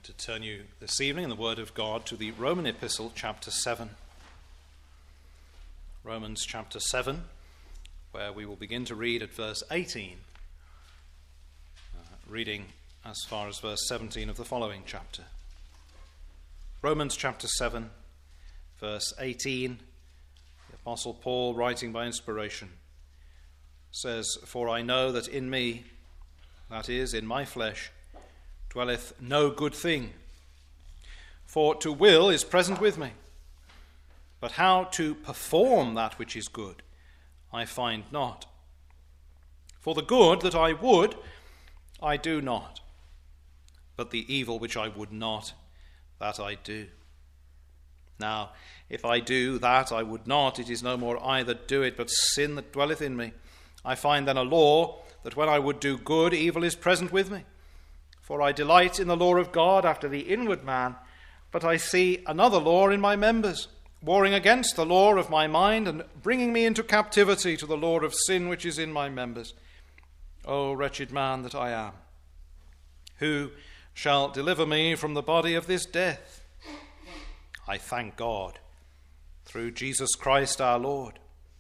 like to turn you this evening in the Word of God to the Roman Epistle, chapter 7. Romans chapter 7, where we will begin to read at verse 18, reading as far as verse 17 of the following chapter. Romans chapter 7, verse 18, the Apostle Paul, writing by inspiration, says, "For I know that in me, that is, in my flesh, dwelleth no good thing. For to will is present with me, but how to perform that which is good I find not. For the good that I would, I do not, but the evil which I would not, that I do. Now, if I do that I would not, it is no more I that do it, but sin that dwelleth in me. I find then a law, that when I would do good, evil is present with me. For I delight in the law of God after the inward man, but I see another law in my members, warring against the law of my mind, and bringing me into captivity to the law of sin which is in my members. O wretched man that I am! Who shall deliver me from the body of this death? I thank God, through Jesus Christ our Lord.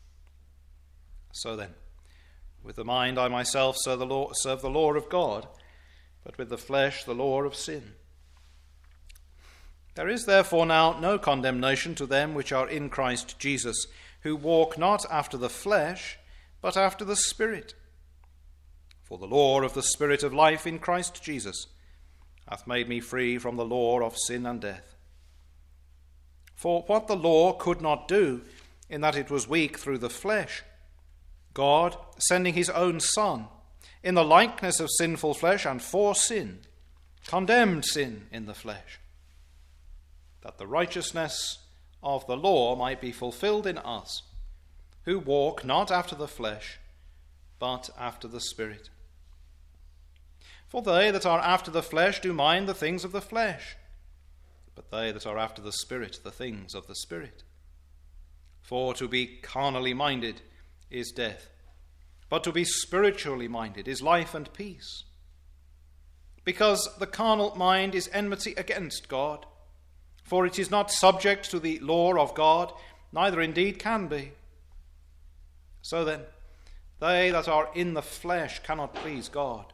So then, with the mind I myself serve the law of God, but with the flesh the law of sin. There is therefore now no condemnation to them which are in Christ Jesus, who walk not after the flesh, but after the Spirit. For the law of the Spirit of life in Christ Jesus hath made me free from the law of sin and death. For what the law could not do, in that it was weak through the flesh, God, sending his own Son, in the likeness of sinful flesh and for sin, condemned sin in the flesh, that the righteousness of the law might be fulfilled in us, who walk not after the flesh, but after the Spirit. For they that are after the flesh do mind the things of the flesh, but they that are after the Spirit the things of the Spirit. For to be carnally minded is death, but to be spiritually minded is life and peace. Because the carnal mind is enmity against God, for it is not subject to the law of God, neither indeed can be. So then, they that are in the flesh cannot please God.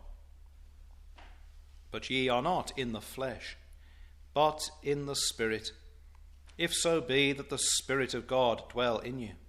But ye are not in the flesh, but in the Spirit, if so be that the Spirit of God dwell in you.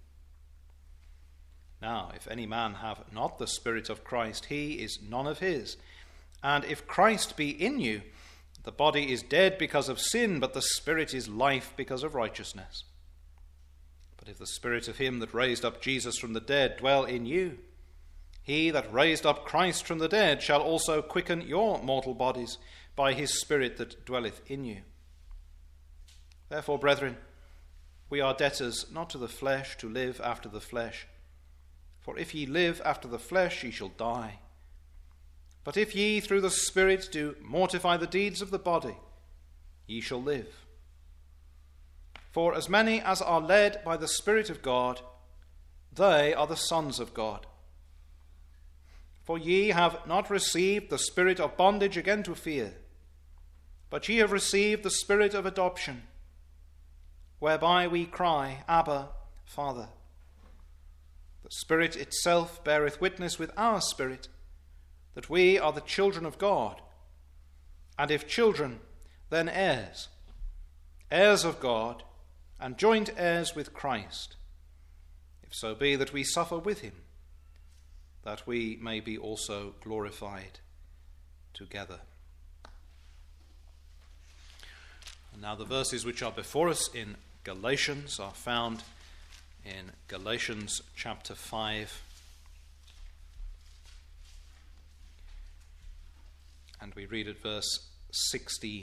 Now, if any man have not the Spirit of Christ, he is none of his. And if Christ be in you, the body is dead because of sin, but the Spirit is life because of righteousness. But if the Spirit of him that raised up Jesus from the dead dwell in you, he that raised up Christ from the dead shall also quicken your mortal bodies by his Spirit that dwelleth in you. Therefore, brethren, we are debtors not to the flesh to live after the flesh. For if ye live after the flesh, ye shall die. But if ye through the Spirit do mortify the deeds of the body, ye shall live. For as many as are led by the Spirit of God, they are the sons of God. For ye have not received the spirit of bondage again to fear, but ye have received the Spirit of adoption, whereby we cry, Abba, Father. The Spirit itself beareth witness with our spirit that we are the children of God, and if children, then heirs, heirs of God, and joint heirs with Christ, if so be that we suffer with him, that we may be also glorified together. And now the verses which are before us in Galatians are found in Galatians chapter 5, and we read at verse 16.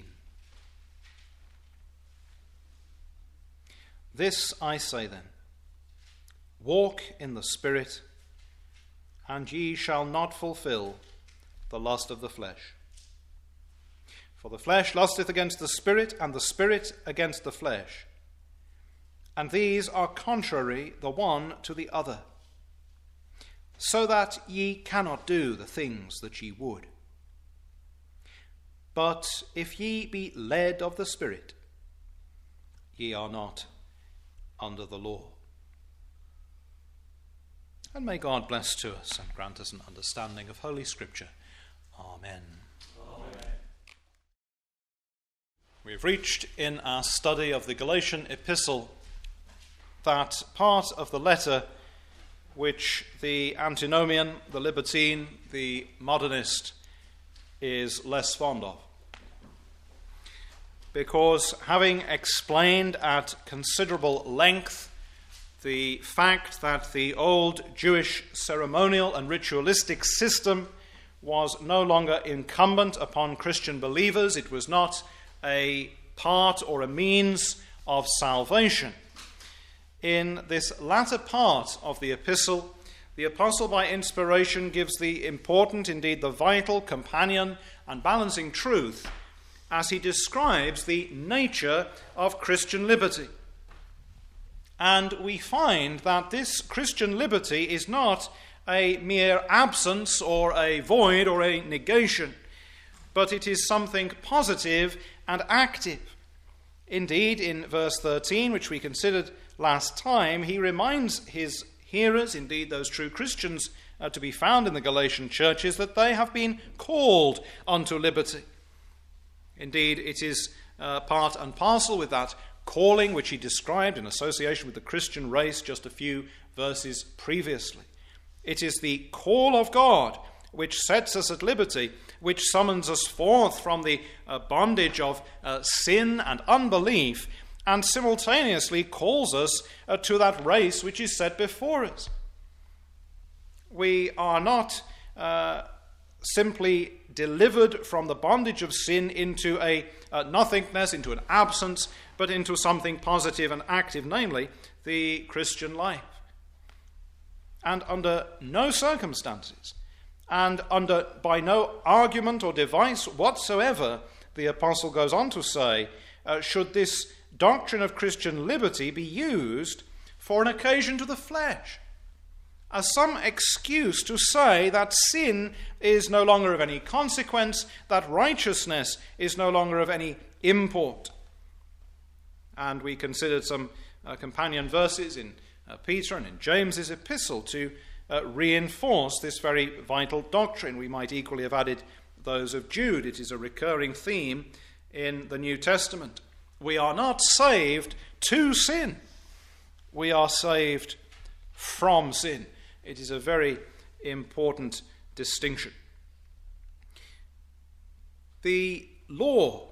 This I say then, walk in the Spirit, and ye shall not fulfill the lust of the flesh. For the flesh lusteth against the Spirit, and the Spirit against the flesh. And these are contrary the one to the other, so that ye cannot do the things that ye would. But if ye be led of the Spirit, ye are not under the law. And may God bless to us and grant us an understanding of Holy Scripture. Amen. Amen. We've reached in our study of the Galatian epistle that part of the letter which the antinomian, the libertine, the modernist is less fond of. Because having explained at considerable length the fact that the old Jewish ceremonial and ritualistic system was no longer incumbent upon Christian believers, it was not a part or a means of salvation. In this latter part of the epistle, the apostle by inspiration gives the important, indeed the vital, companion and balancing truth as he describes the nature of Christian liberty. And we find that this Christian liberty is not a mere absence or a void or a negation, but it is something positive and active. Indeed, in verse 13, which we considered last time, he reminds his hearers, indeed those true Christians to be found in the Galatian churches, that they have been called unto liberty. Indeed, it is part and parcel with that calling which he described in association with the Christian race just a few verses previously. It is the call of God which sets us at liberty, which summons us forth from the bondage of sin and unbelief, and simultaneously calls us to that race which is set before us. We are not simply delivered from the bondage of sin into a nothingness, into an absence, but into something positive and active, namely the Christian life. And under no circumstances, and by no argument or device whatsoever, the apostle goes on to say, should this doctrine of Christian liberty be used for an occasion to the flesh, as some excuse to say that sin is no longer of any consequence, that righteousness is no longer of any import. And we considered some companion verses in Peter and in James's epistle to reinforce this very vital doctrine. We might equally have added those of Jude. It is a recurring theme in the New Testament. We are not saved to sin. We are saved from sin. It is a very important distinction. The law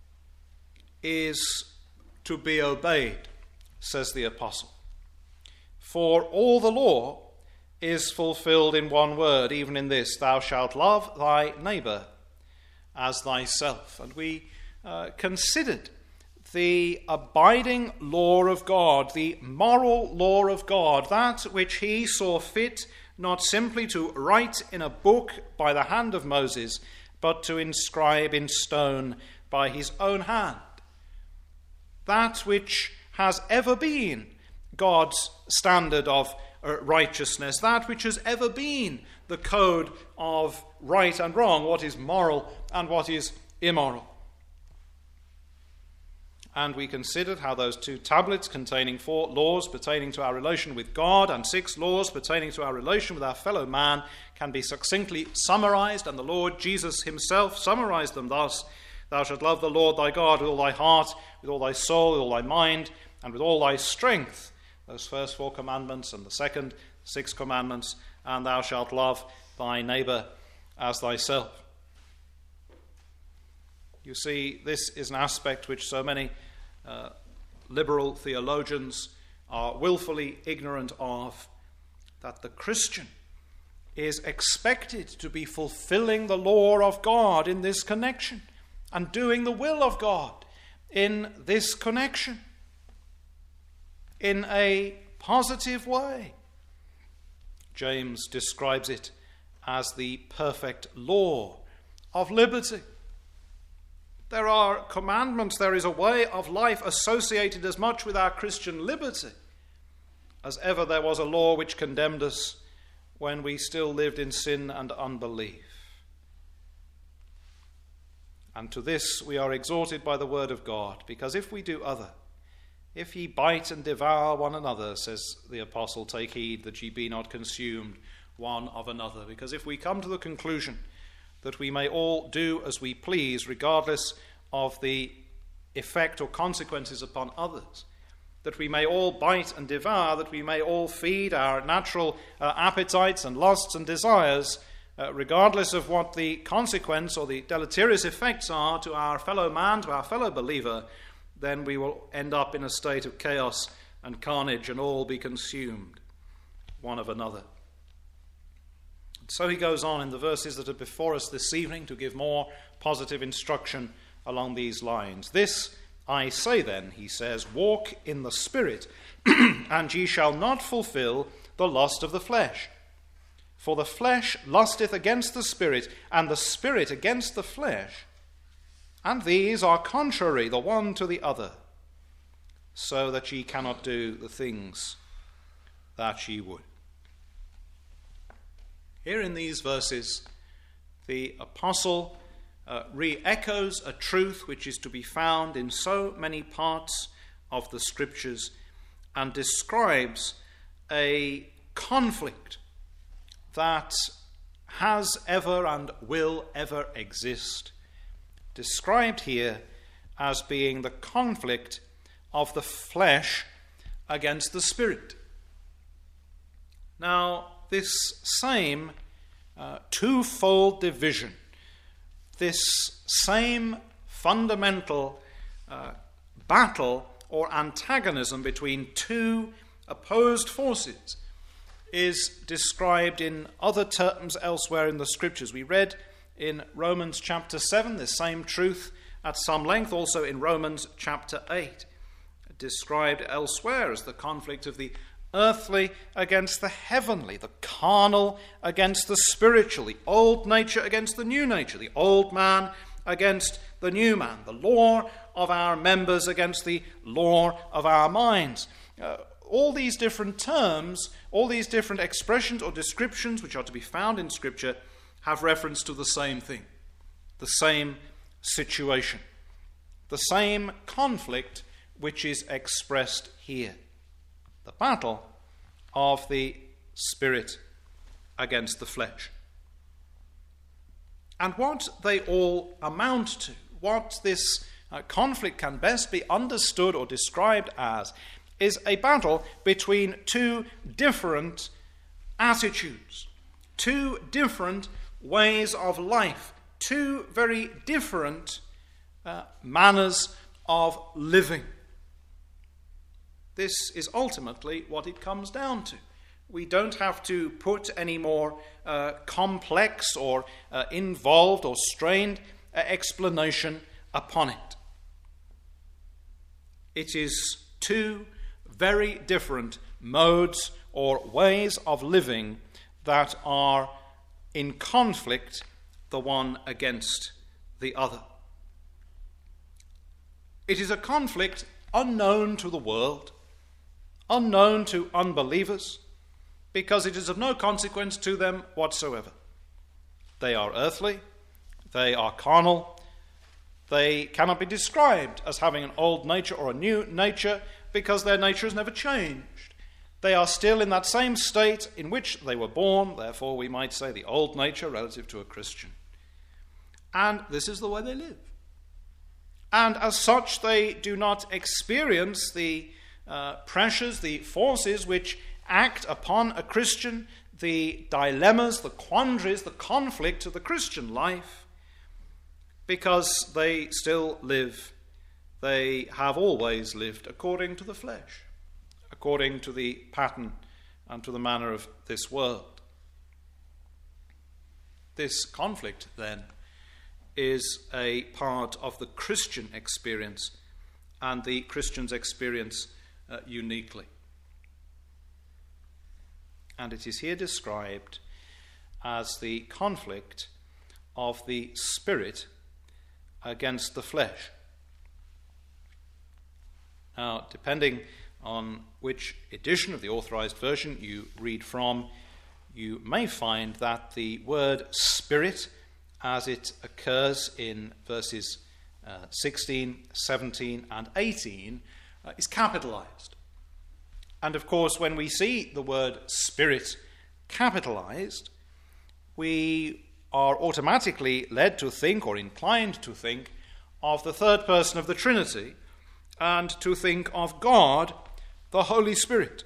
is to be obeyed, says the apostle. For all the law is fulfilled in one word, even in this, thou shalt love thy neighbour as thyself. And we considered the abiding law of God, the moral law of God, that which he saw fit not simply to write in a book by the hand of Moses, but to inscribe in stone by his own hand. That which has ever been God's standard of righteousness, that which has ever been the code of right and wrong, what is moral and what is immoral. And we considered how those 2 tablets containing 4 laws pertaining to our relation with God and 6 laws pertaining to our relation with our fellow man can be succinctly summarized, and the Lord Jesus himself summarized them thus: thou shalt love the Lord thy God with all thy heart, with all thy soul, with all thy mind, and with all thy strength. Those first 4 commandments, and the second 6 commandments, and thou shalt love thy neighbour as thyself. You see, this is an aspect which so many liberal theologians are willfully ignorant of, that the Christian is expected to be fulfilling the law of God in this connection and doing the will of God in this connection in a positive way. James describes it as the perfect law of liberty. There are commandments, there is a way of life associated as much with our Christian liberty as ever there was a law which condemned us when we still lived in sin and unbelief. And to this we are exhorted by the word of God, because if we do other, if ye bite and devour one another, says the apostle, take heed that ye be not consumed one of another. Because if we come to the conclusion that we may all do as we please, regardless of the effect or consequences upon others, that we may all bite and devour, that we may all feed our natural appetites and lusts and desires, regardless of what the consequence or the deleterious effects are to our fellow man, to our fellow believer, then we will end up in a state of chaos and carnage and all be consumed one of another. So he goes on in the verses that are before us this evening to give more positive instruction along these lines. This I say then, he says, walk in the Spirit, and ye shall not fulfill the lust of the flesh. For the flesh lusteth against the Spirit, and the Spirit against the flesh. And these are contrary the one to the other, so that ye cannot do the things that ye would. Here in these verses, the apostle re-echoes a truth which is to be found in so many parts of the Scriptures and describes a conflict that has ever and will ever exist, described here as being the conflict of the flesh against the Spirit. Now, this same twofold division, this same fundamental battle or antagonism between two opposed forces is described in other terms elsewhere in the Scriptures. We read in Romans chapter 7 this same truth at some length, also in Romans chapter 8, described elsewhere as the conflict of the earthly against the heavenly, the carnal against the spiritual, the old nature against the new nature, the old man against the new man, the law of our members against the law of our minds. All these different terms, all these different expressions or descriptions which are to be found in Scripture have reference to the same thing, the same situation, the same conflict which is expressed here. The battle of the Spirit against the flesh. And what they all amount to, what this conflict can best be understood or described as, is a battle between two different attitudes, two different ways of life, two very different manners of living. This is ultimately what it comes down to. We don't have to put any more complex or involved or strained explanation upon it. It is two very different modes or ways of living that are in conflict, the one against the other. It is a conflict unknown to the world, unknown to unbelievers, because it is of no consequence to them whatsoever. They are earthly, they are carnal, they cannot be described as having an old nature or a new nature because their nature has never changed. They are still in that same state in which they were born, therefore we might say the old nature relative to a Christian. And this is the way they live. And as such, they do not experience the pressures, the forces which act upon a Christian, the dilemmas, the quandaries, the conflict of the Christian life, because they still live, they have always lived according to the flesh, according to the pattern and to the manner of this world. This conflict, then, is a part of the Christian experience, and the Christian's experience uniquely. And it is here described as the conflict of the Spirit against the flesh. Now, depending on which edition of the Authorized Version you read from, you may find that the word Spirit as it occurs in verses 16, 17 and 18 is capitalized. And of course, when we see the word Spirit capitalized, we are automatically led to think, or inclined to think, of the third person of the Trinity, and to think of God, the Holy Spirit.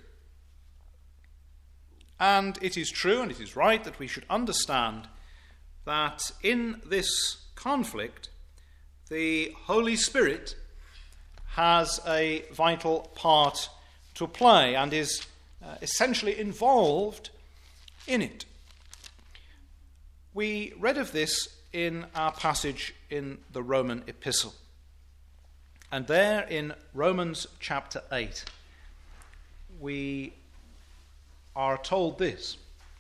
And it is true and it is right that we should understand that in this conflict, the Holy Spirit has a vital part to play and is essentially involved in it. We read of this in our passage in the Roman epistle. And there in Romans chapter 8, we are told this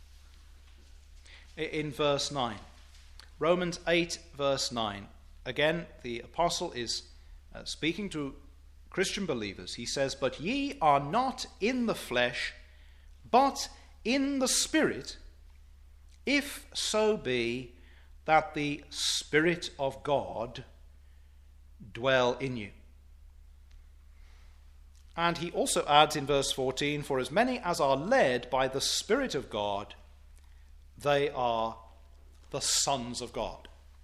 in verse 9. Romans 8, verse 9. Again, the apostle is speaking to Christian believers. He says, "But ye are not in the flesh, but in the Spirit, if so be that the Spirit of God dwell in you." And he also adds in verse 14, "For as many as are led by the Spirit of God, they are the sons of God."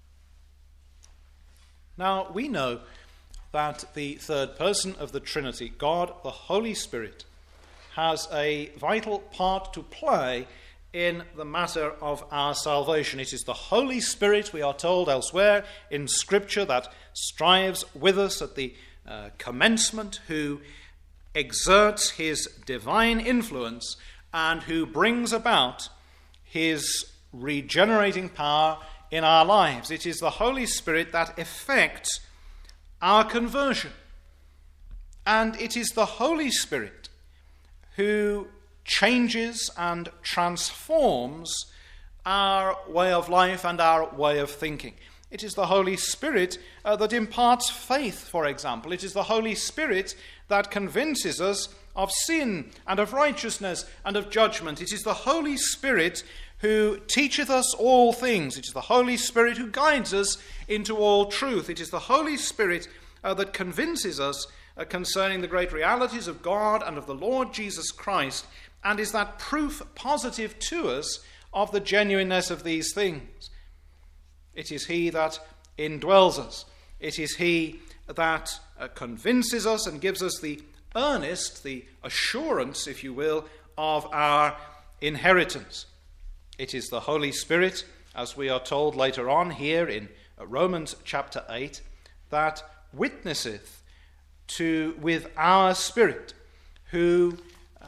Now, we know that the third person of the Trinity, God, the Holy Spirit, has a vital part to play in the matter of our salvation. It is the Holy Spirit, we are told elsewhere in Scripture, that strives with us at the commencement, who exerts his divine influence and who brings about his regenerating power in our lives. It is the Holy Spirit that effects our conversion. And it is the Holy Spirit who changes and transforms our way of life and our way of thinking. It is the Holy Spirit that imparts faith, for example. It is the Holy Spirit that convinces us of sin and of righteousness and of judgment. It is the Holy Spirit who teacheth us all things. It is the Holy Spirit who guides us into all truth. It is the Holy Spirit that convinces us concerning the great realities of God and of the Lord Jesus Christ, and is that proof positive to us of the genuineness of these things. It is he that indwells us. It is he that convinces us and gives us the earnest, the assurance, if you will, of our inheritance. It is the Holy Spirit, as we are told later on here in Romans chapter 8, that witnesseth with our spirit, who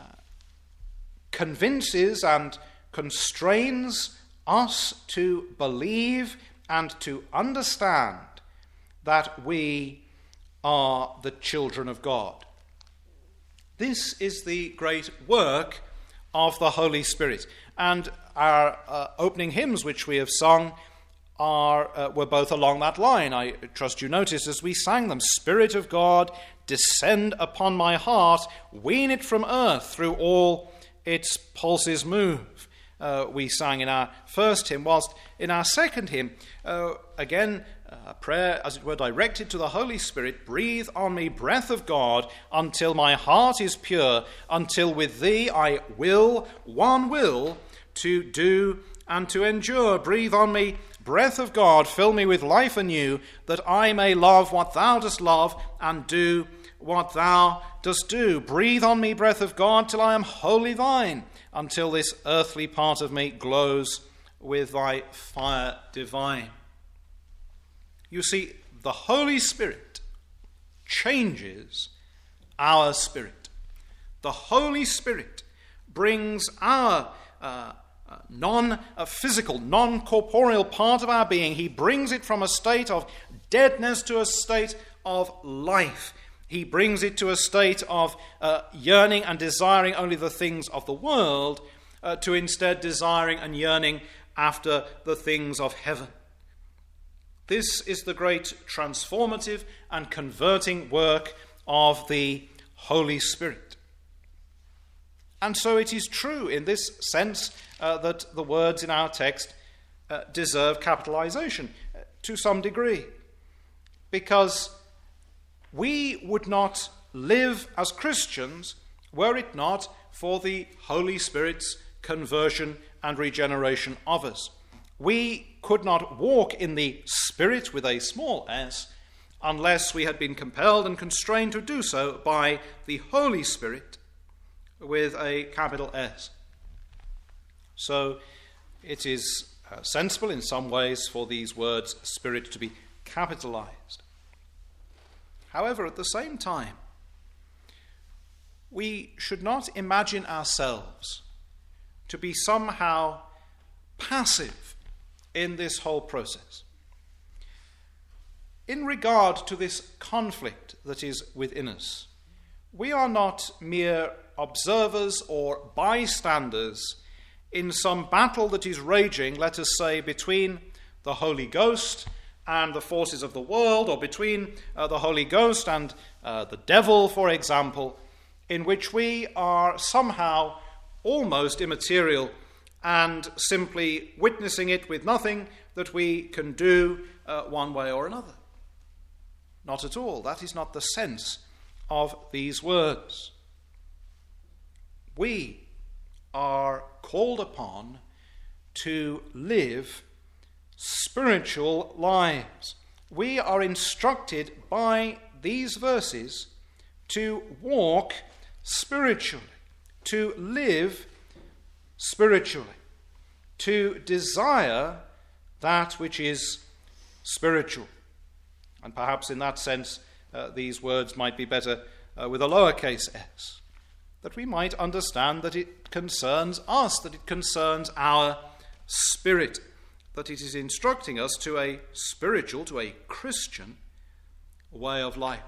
convinces and constrains us to believe and to understand that we are the children of God. This is the great work of the Holy Spirit. And our opening hymns, which we have sung, were both along that line. I trust you noticed as we sang them, "Spirit of God, descend upon my heart, wean it from earth, through all its pulses move." We sang in our first hymn, whilst in our second hymn, again, a prayer, as it were, directed to the Holy Spirit, "Breathe on me, breath of God, until my heart is pure, until with thee I will, one will, to do and to endure. Breathe on me, breath of God, fill me with life anew, that I may love what thou dost love and do what thou dost do. Breathe on me, breath of God, till I am wholly thine, until this earthly part of me glows with thy fire divine." You see, the Holy Spirit changes our spirit. The Holy Spirit brings our non-physical, non-corporeal part of our being. He brings it from a state of deadness to a state of life. He brings it to a state of yearning and desiring only the things of the world, to instead desiring and yearning after the things of heaven. This is the great transformative and converting work of the Holy Spirit. And so it is true in this sense that the words in our text deserve capitalization to some degree, because we would not live as Christians were it not for the Holy Spirit's conversion and regeneration of us. We could not walk in the Spirit with a small s unless we had been compelled and constrained to do so by the Holy Spirit with a capital S. So it is sensible in some ways for these words Spirit to be capitalized. However, at the same time, we should not imagine ourselves to be somehow passive in this whole process. In regard to this conflict that is within us, we are not mere observers or bystanders in some battle that is raging, let us say, between the Holy Ghost and the forces of the world, or between the Holy Ghost and the devil, for example, in which we are somehow almost immaterial and simply witnessing it with nothing that we can do one way or another. Not at all. That is not the sense of these words. We are called upon to live spiritual lives. We are instructed by these verses to walk spiritually, to live spiritually, to desire that which is spiritual. And perhaps in that sense, these words might be better with a lowercase s, that we might understand that it concerns us, that it concerns our spirit, that it is instructing us to a spiritual, to a Christian way of life.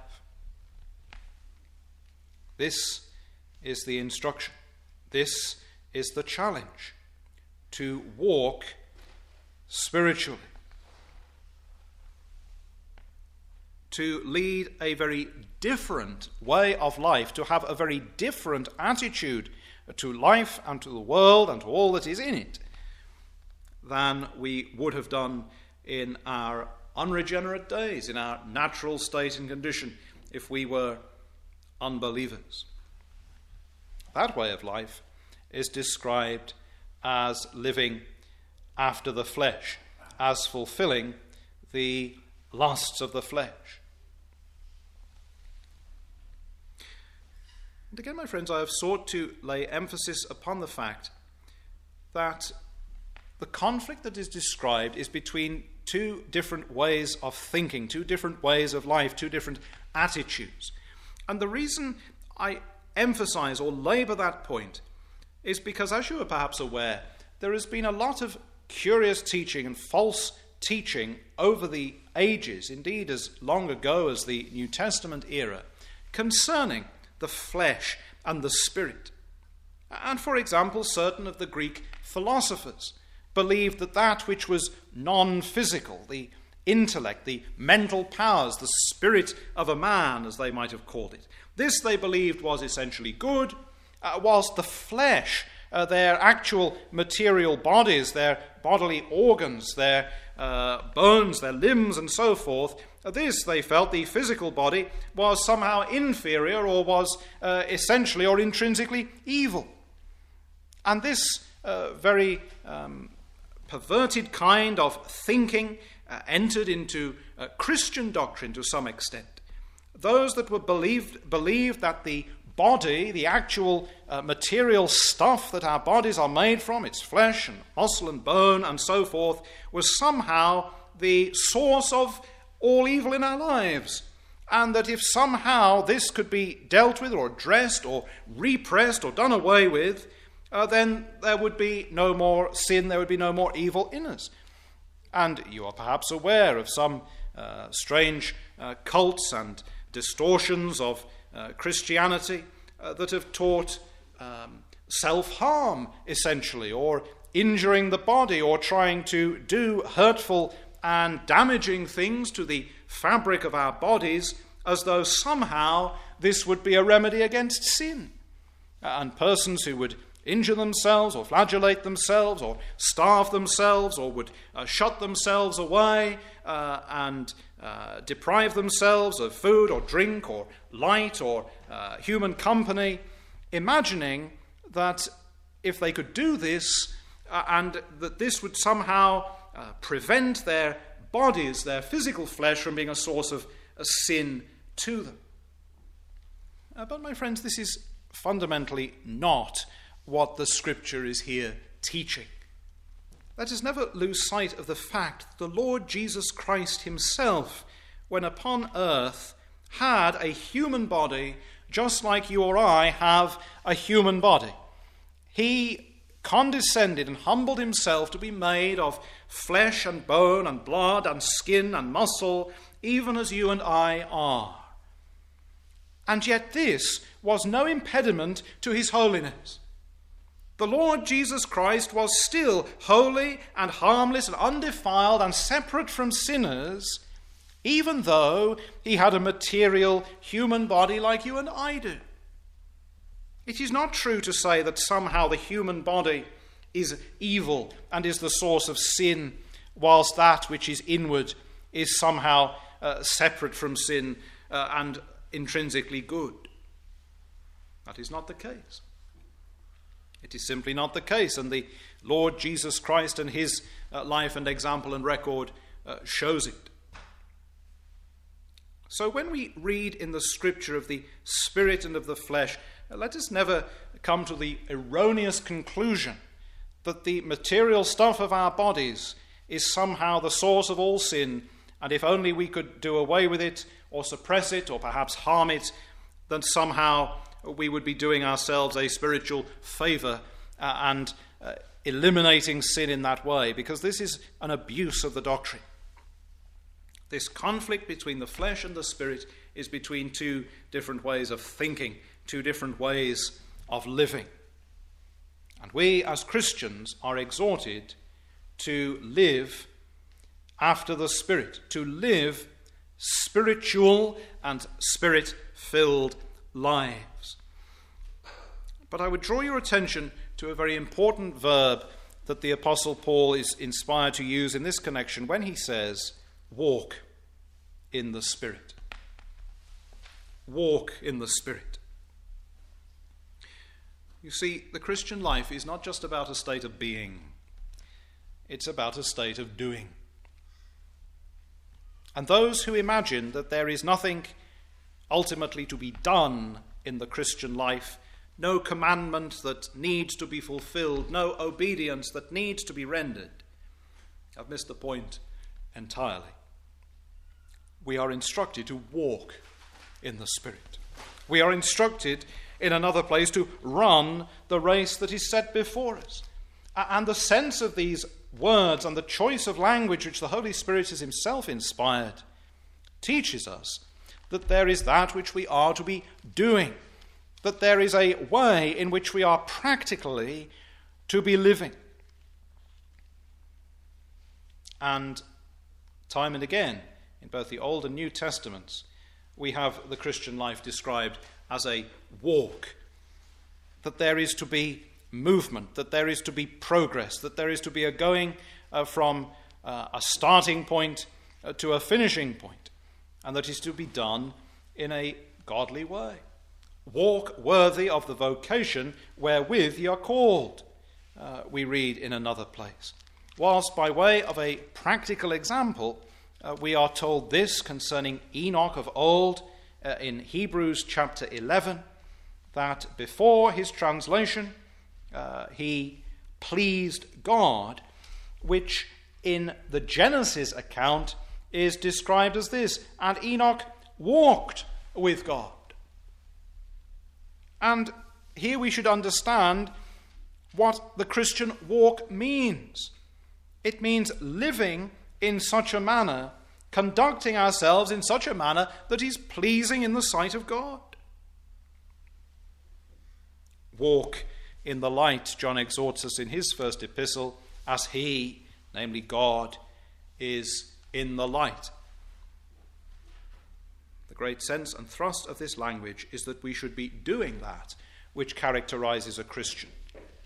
This is the instruction. This is the challenge, to walk spiritually, to lead a very different way of life, to have a very different attitude to life and to the world and to all that is in it than we would have done in our unregenerate days, in our natural state and condition, if we were unbelievers. That way of life is described as living after the flesh, as fulfilling the lusts of the flesh. And again, my friends, I have sought to lay emphasis upon the fact that the conflict that is described is between two different ways of thinking, two different ways of life, two different attitudes. And the reason I emphasize or labor that point is because, as you are perhaps aware, there has been a lot of curious teaching and false teaching over the ages, indeed as long ago as the New Testament era, concerning the flesh and the spirit. And for example, certain of the Greek philosophers believed that that which was non-physical, the intellect, the mental powers, the spirit of a man, as they might have called it, this they believed was essentially good, whilst the flesh, their actual material bodies, their bodily organs, their bones, their limbs and so forth, this, they felt, the physical body, was somehow inferior or was essentially or intrinsically evil. And this very perverted kind of thinking entered into Christian doctrine to some extent. Those that were believed that the body, the actual material stuff that our bodies are made from, its flesh and muscle and bone and so forth, was somehow the source of all evil in our lives. And that if somehow this could be dealt with or addressed or repressed or done away with, then there would be no more sin, there would be no more evil in us. And you are perhaps aware of some strange cults and distortions of Christianity that have taught self-harm, essentially, or injuring the body, or trying to do hurtful and damaging things to the fabric of our bodies, as though somehow this would be a remedy against sin. And persons who would injure themselves or flagellate themselves or starve themselves or would shut themselves away and deprive themselves of food or drink or light or human company, imagining that if they could do this and that this would somehow prevent their bodies, their physical flesh, from being a source of sin to them. But my friends, this is fundamentally not what the Scripture is here teaching. Let us never lose sight of the fact that the Lord Jesus Christ himself, when upon earth, had a human body just like you or I have a human body. He condescended and humbled himself to be made of flesh and bone and blood and skin and muscle, even as you and I are. And yet this was no impediment to his holiness. The Lord Jesus Christ was still holy and harmless and undefiled and separate from sinners, even though he had a material human body like you and I do. It is not true to say that somehow the human body is evil and is the source of sin, whilst that which is inward is somehow separate from sin and intrinsically good. That is not the case. It is simply not the case, and the Lord Jesus Christ and his life and example and record shows it. So when we read in the Scripture of the Spirit and of the flesh, let us never come to the erroneous conclusion that the material stuff of our bodies is somehow the source of all sin, and if only we could do away with it or suppress it or perhaps harm it, then somehow we would be doing ourselves a spiritual favor and eliminating sin in that way, because this is an abuse of the doctrine. This conflict between the flesh and the spirit is between two different ways of thinking, two different ways of living. And we as Christians are exhorted to live after the Spirit, to live spiritual and spirit-filled lives. But I would draw your attention to a very important verb that the Apostle Paul is inspired to use in this connection when he says, walk in the Spirit. Walk in the Spirit. You see, the Christian life is not just about a state of being. It's about a state of doing. And those who imagine that there is nothing ultimately to be done in the Christian life, no commandment that needs to be fulfilled, no obedience that needs to be rendered, have missed the point entirely. We are instructed to walk in the Spirit. We are instructed in another place to run the race that is set before us. And the sense of these words and the choice of language which the Holy Spirit has himself inspired teaches us that there is that which we are to be doing, that there is a way in which we are practically to be living. And time and again, in both the Old and New Testaments, we have the Christian life described as a walk, that there is to be movement, that there is to be progress, that there is to be a going from a starting point to a finishing point, and that is to be done in a godly way. Walk worthy of the vocation wherewith ye are called, we read in another place. Whilst by way of a practical example, we are told this concerning Enoch of old in Hebrews chapter 11, that before his translation he pleased God, which in the Genesis account is described as this: and Enoch walked with God. And here we should understand what the Christian walk means. It means living in such a manner, conducting ourselves in such a manner that is pleasing in the sight of God. Walk in the light, John exhorts us in his first epistle, as he, namely God, is in the light. The great sense and thrust of this language is that we should be doing that which characterizes a Christian.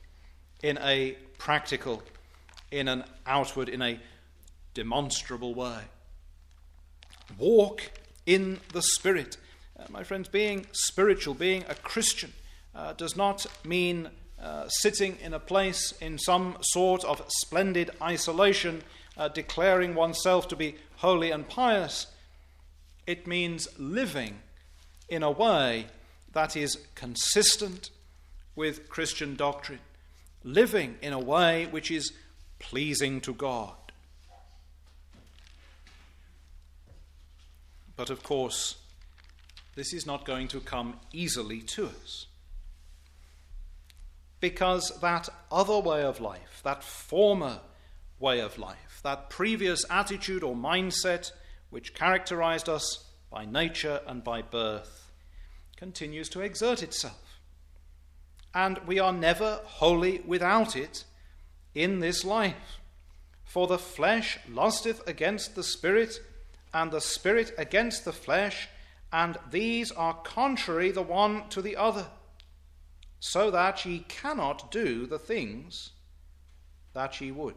in a practical, in an outward, in a demonstrable way. Walk in the Spirit. My friends, being spiritual, being a Christian, does not mean sitting in a place in some sort of splendid isolation, declaring oneself to be holy and pious. It means living in a way that is consistent with Christian doctrine, living in a way which is pleasing to God. But of course, this is not going to come easily to us, because that other way of life, that former way of life, that previous attitude or mindset which characterized us by nature and by birth, continues to exert itself. And we are never wholly without it in this life. For the flesh lusteth against the Spirit, and the Spirit against the flesh, and these are contrary the one to the other, so that ye cannot do the things that ye would.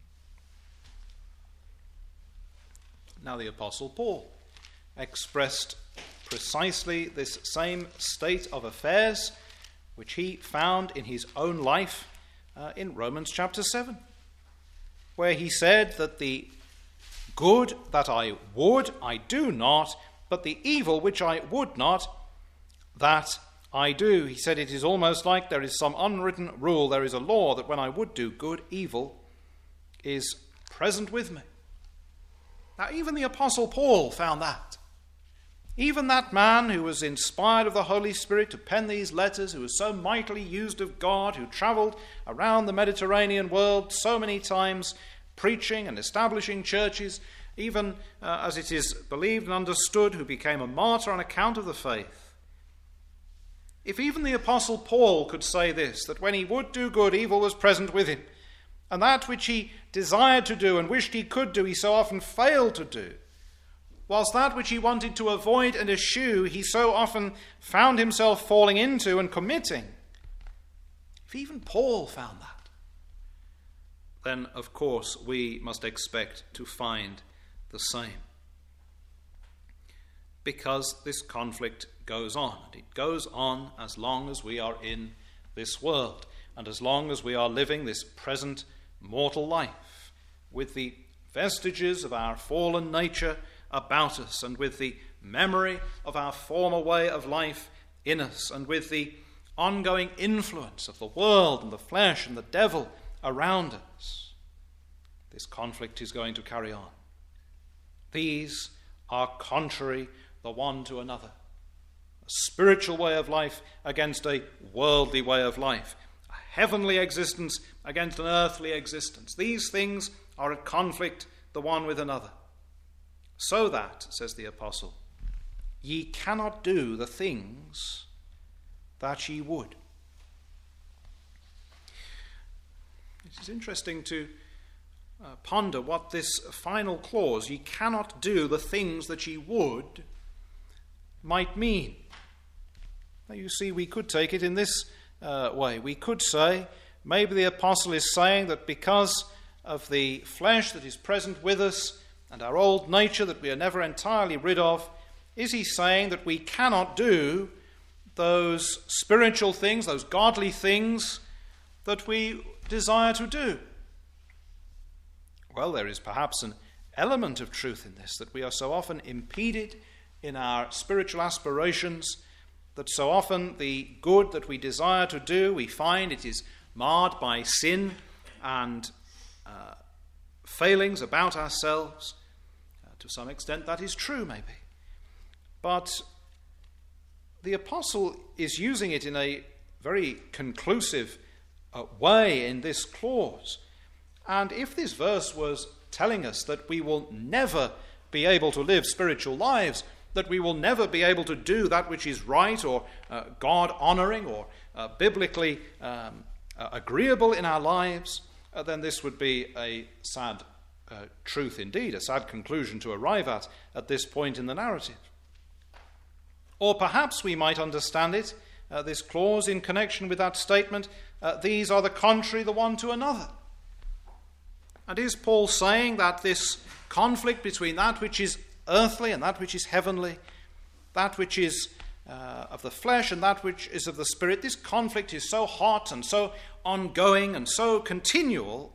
Now the Apostle Paul expressed precisely this same state of affairs which he found in his own life in Romans chapter 7, where he said that the good that I would, I do not, but the evil which I would not, that I do. He said it is almost like there is some unwritten rule, there is a law that when I would do good, evil is present with me. Now, even the Apostle Paul found that. Even that man who was inspired of the Holy Spirit to pen these letters, who was so mightily used of God, who travelled around the Mediterranean world so many times, preaching and establishing churches, even as it is believed and understood, who became a martyr on account of the faith. If even the Apostle Paul could say this, that when he would do good, evil was present with him, and that which he desired to do and wished he could do, he so often failed to do, whilst that which he wanted to avoid and eschew, he so often found himself falling into and committing. If even Paul found that, then of course we must expect to find the same. Because this conflict goes on, and it goes on as long as we are in this world, and as long as we are living this present mortal life, with the vestiges of our fallen nature about us, and with the memory of our former way of life in us, and with the ongoing influence of the world and the flesh and the devil around us. This conflict is going to carry on. These are contrary the one to another. A spiritual way of life against a worldly way of life. A heavenly existence against an earthly existence. These things are at conflict the one with another. So that, says the apostle, ye cannot do the things that ye would. It is interesting to ponder what this final clause, ye cannot do the things that ye would, might mean. Now you see, we could take it in this way. We could say, maybe the apostle is saying that because of the flesh that is present with us and our old nature that we are never entirely rid of, is he saying that we cannot do those spiritual things, those godly things that we desire to do? Well, there is perhaps an element of truth in this, that we are so often impeded in our spiritual aspirations, that so often the good that we desire to do, we find it is marred by sin and failings about ourselves. To some extent that is true, maybe. But the apostle is using it in a very conclusive way in this clause. And if this verse was telling us that we will never be able to live spiritual lives, that we will never be able to do that which is right or God-honoring or biblically agreeable in our lives, then this would be a sad truth indeed, a sad conclusion to arrive at this point in the narrative. Or perhaps we might understand it this clause in connection with that statement, these are the contrary the one to another. And is Paul saying that this conflict between that which is earthly and that which is heavenly, that which is of the flesh and that which is of the spirit, this conflict is so hot and so ongoing and so continual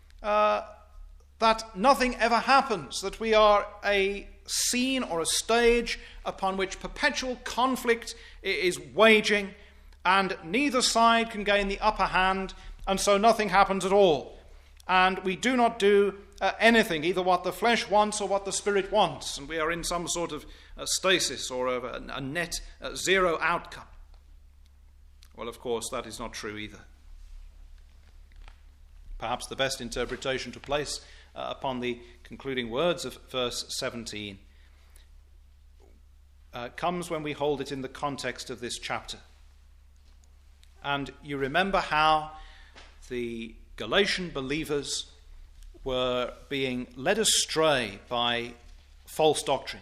that nothing ever happens, that we are a scene or a stage upon which perpetual conflict is waging and neither side can gain the upper hand, and so nothing happens at all. And we do not do anything, either what the flesh wants or what the spirit wants, and we are in some sort of stasis or a net zero outcome. Well, of course, that is not true either. Perhaps the best interpretation to place upon the concluding words of verse 17 comes when we hold it in the context of this chapter. And you remember how the Galatian believers were being led astray by false doctrine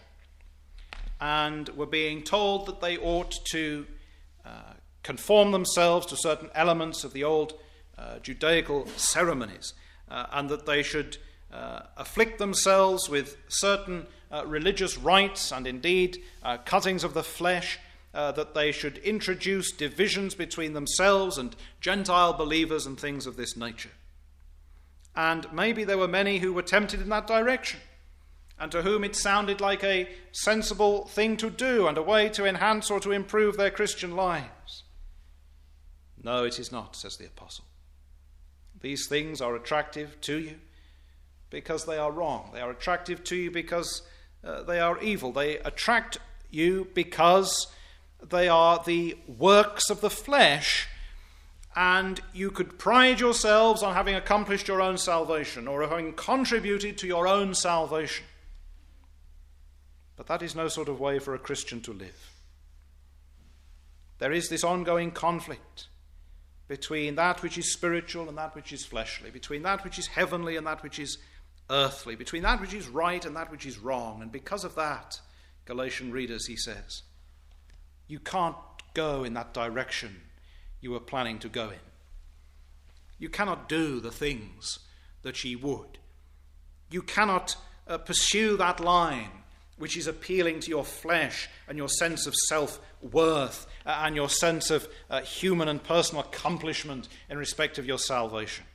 and were being told that they ought to conform themselves to certain elements of the old Judaical ceremonies and that they should afflict themselves with certain religious rites and indeed cuttings of the flesh, that they should introduce divisions between themselves and Gentile believers and things of this nature. And maybe there were many who were tempted in that direction, and to whom it sounded like a sensible thing to do and a way to enhance or to improve their Christian lives. No, it is not, says the apostle. These things are attractive to you because they are wrong. They are attractive to you because they are evil. They attract you because they are the works of the flesh, and you could pride yourselves on having accomplished your own salvation or having contributed to your own salvation. But that is no sort of way for a Christian to live. There is this ongoing conflict between that which is spiritual and that which is fleshly, between that which is heavenly and that which is earthly, between that which is right and that which is wrong. And because of that, Galatian readers, he says, you can't go in that direction you were planning to go in. You cannot do the things that ye would. You cannot pursue that line which is appealing to your flesh and your sense of self-worth and your sense of human and personal accomplishment in respect of your salvation.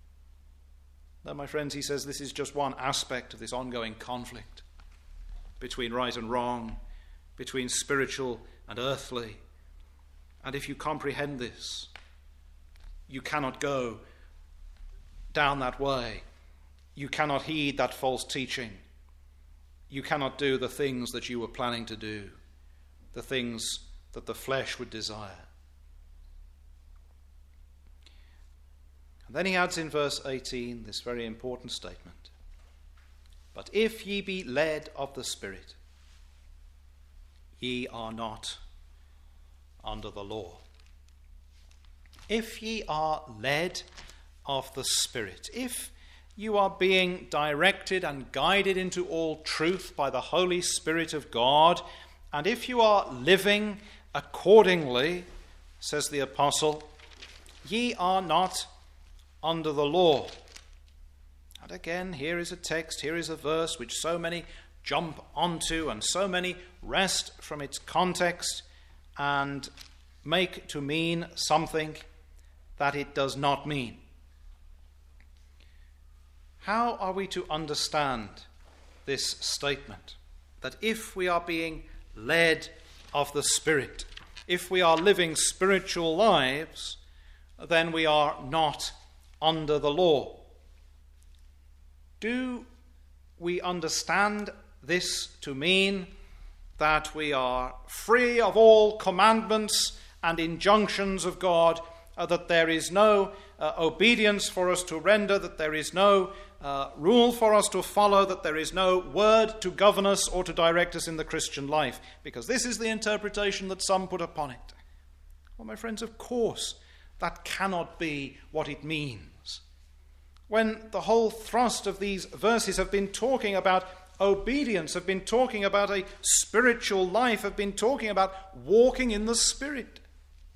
No, my friends, he says this is just one aspect of this ongoing conflict between right and wrong, between spiritual and earthly. And if you comprehend this, you cannot go down that way. You cannot heed that false teaching. You cannot do the things that you were planning to do, the things that the flesh would desire. And then he adds in verse 18 this very important statement. But if ye be led of the Spirit, ye are not under the law. If ye are led of the Spirit, if you are being directed and guided into all truth by the Holy Spirit of God, and if you are living accordingly, says the apostle, ye are not under the law. And again, here is a text, here is a verse which so many jump onto and so many wrest from its context and make to mean something that it does not mean. How are we to understand this statement? That if we are being led of the Spirit, if we are living spiritual lives, then we are not under the law. Do we understand this to mean that we are free of all commandments and injunctions of God, that there is no obedience for us to render, that there is no rule for us to follow, that there is no word to govern us or to direct us in the Christian life? Because this is the interpretation that some put upon it. Well, my friends, of course, that cannot be what it means. When the whole thrust of these verses have been talking about obedience, have been talking about a spiritual life, have been talking about walking in the Spirit.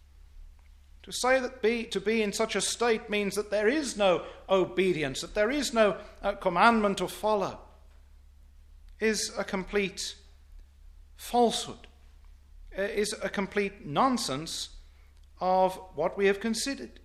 To say that to be in such a state means that there is no obedience, that there is no commandment to follow, is a complete falsehood, is a complete nonsense of what we have considered.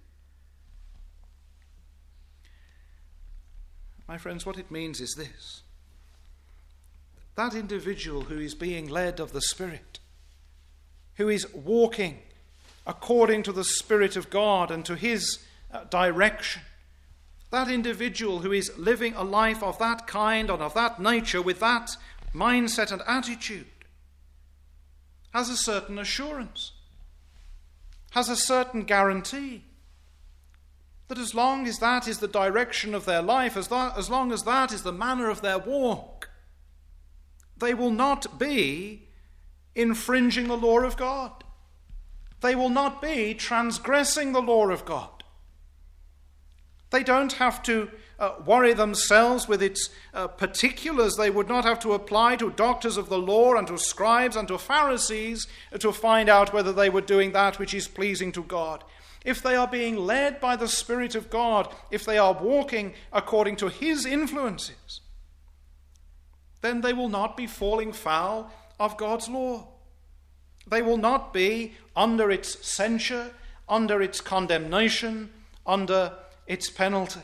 My friends, what it means is this: that individual who is being led of the Spirit, who is walking according to the Spirit of God and to his direction, that individual who is living a life of that kind and of that nature with that mindset and attitude has a certain assurance, has a certain guarantee that as long as that is the direction of their life, as long as that is the manner of their walk, they will not be infringing the law of God. They will not be transgressing the law of God. They don't have to worry themselves with its particulars. They would not have to apply to doctors of the law and to scribes and to Pharisees to find out whether they were doing that which is pleasing to God. If they are being led by the Spirit of God, if they are walking according to his influences, then they will not be falling foul of God's law. They will not be under its censure, under its condemnation, under its penalty.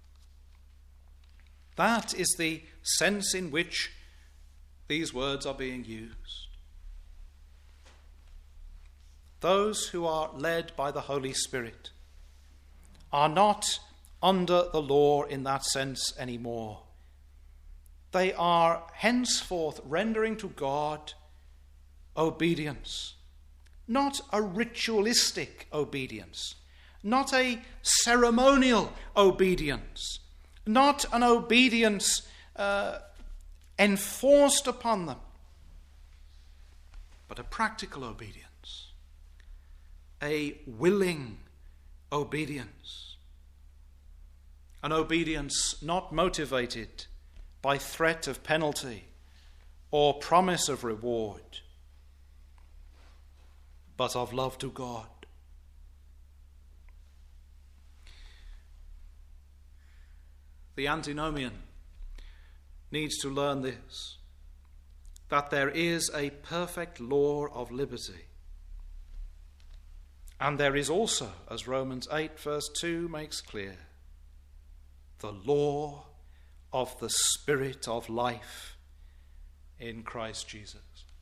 That is the sense in which these words are being used. Those who are led by the Holy Spirit are not under the law in that sense anymore. They are henceforth rendering to God obedience, not a ritualistic obedience, not a ceremonial obedience, not an obedience enforced upon them, but a practical obedience, a willing obedience, an obedience not motivated by threat of penalty or promise of reward, but of love to God. The antinomian needs to learn this, that there is a perfect law of liberty. And there is also, as Romans 8 verse 2 makes clear, the law of the Spirit of life in Christ Jesus.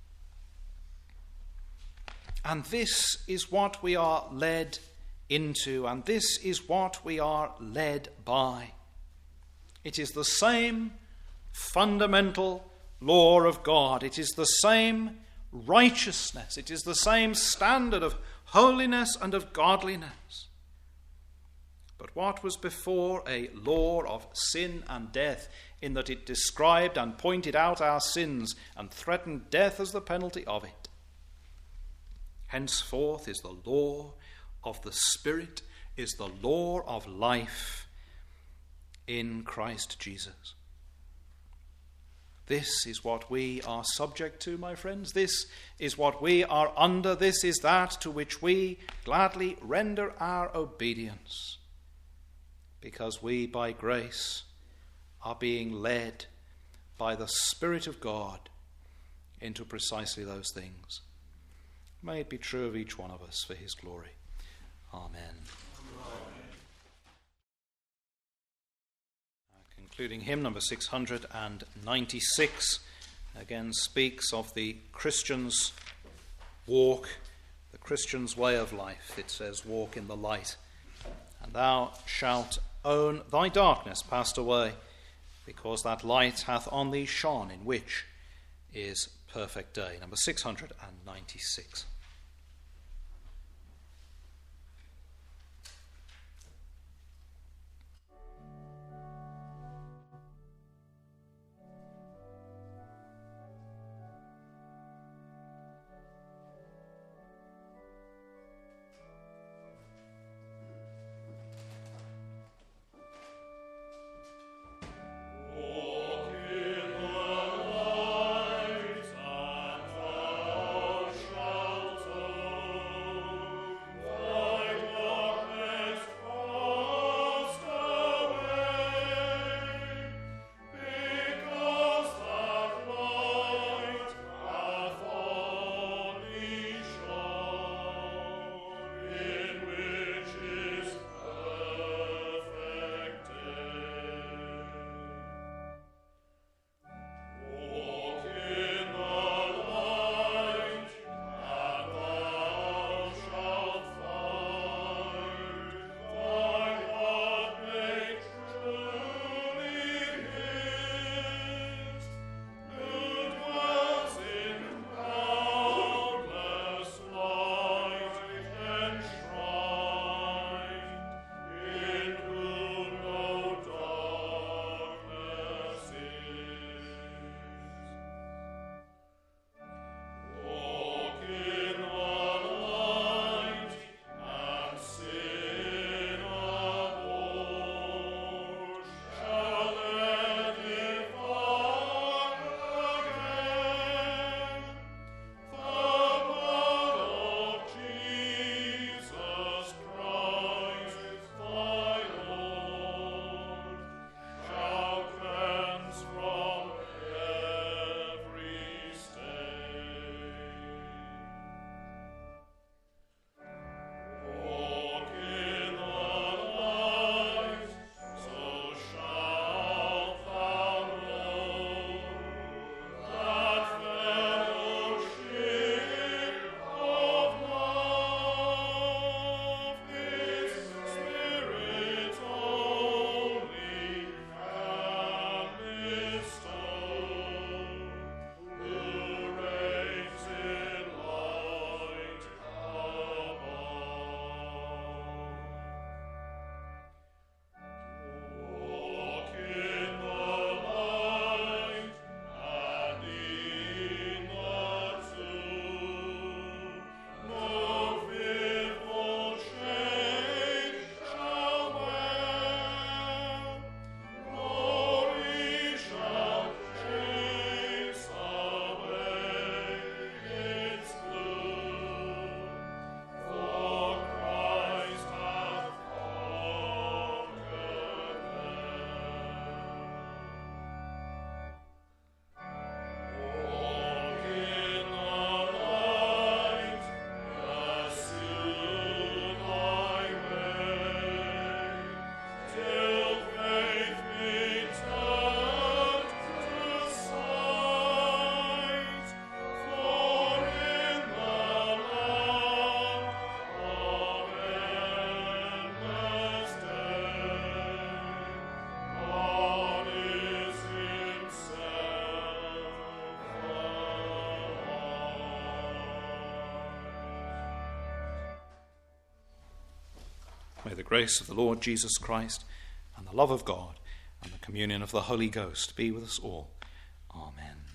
And this is what we are led into, and this is what we are led by. It is the same fundamental law of God. It is the same righteousness. It is the same standard of holiness and of godliness. But what was before a law of sin and death, in that it described and pointed out our sins and threatened death as the penalty of it, henceforth is the law of the Spirit, is the law of life in Christ Jesus. This is what we are subject to, my friends. This is what we are under. This is that to which we gladly render our obedience, because we, by grace, are being led by the Spirit of God into precisely those things. May it be true of each one of us for his glory. Amen. Concluding hymn number 696 again speaks of the Christian's walk, the Christian's way of life. It says, "Walk in the light, and thou shalt own thy darkness passed away, because that light hath on thee shone, in which is perfect day." Number 696. May the grace of the Lord Jesus Christ and the love of God and the communion of the Holy Ghost be with us all. Amen.